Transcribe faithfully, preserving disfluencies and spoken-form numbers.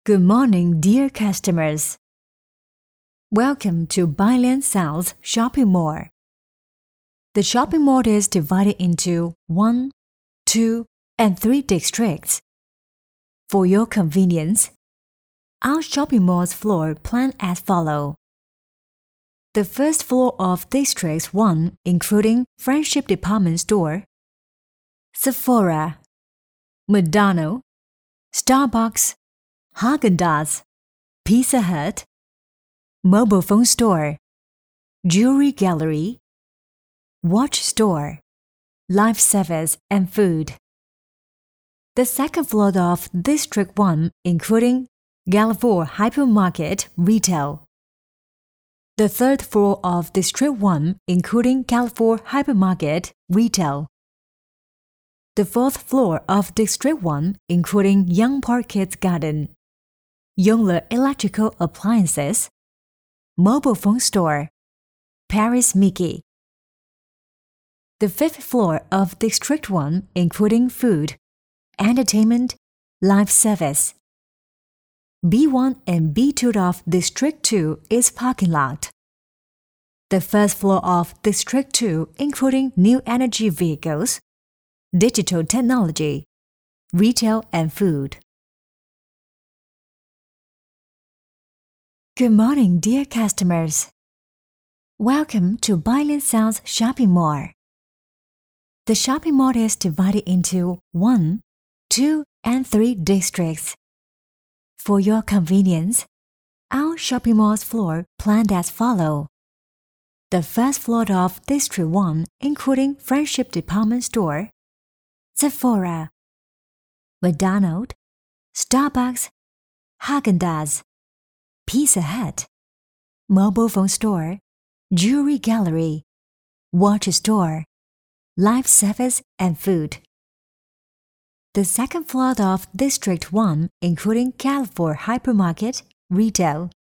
Good morning, dear customers. Welcome to Bailan South Shopping Mall. The shopping mall is divided into one, two, and three districts. For your convenience, our shopping mall's floor plan as follows. The first floor of District one, including Friendship Department Store, Sephora, McDonald's, Starbucks, Haagen-Dazs, Pizza Hut, Mobile Phone Store, Jewelry Gallery, Watch Store, Life Service and Food. The second floor of District one, including Carrefour Hypermarket Retail. The third floor of District one, including Carrefour Hypermarket Retail. The fourth floor of District one, including Young Park Kids Garden, Youngler Electrical Appliances, Mobile Phone Store, Paris Mickey. The fifth floor of District one, including Food, Entertainment, Life Service. B one and B two of District two is parking lot. The first floor of District two, including New Energy Vehicles, Digital Technology, Retail and Food. Good morning, dear customers. Welcome to Bailan South Shopping Mall. The shopping mall is divided into one, two, and three districts. For your convenience, our shopping mall's floor planned as follows. The first floor of District one, including Friendship Department Store, Sephora, McDonald's, Starbucks, Haagen-Dazs, Pizza Hut, Mobile Phone Store, Jewelry Gallery, Watch Store, Life Service and Food. The second floor of District one, including Carrefour Hypermarket Retail.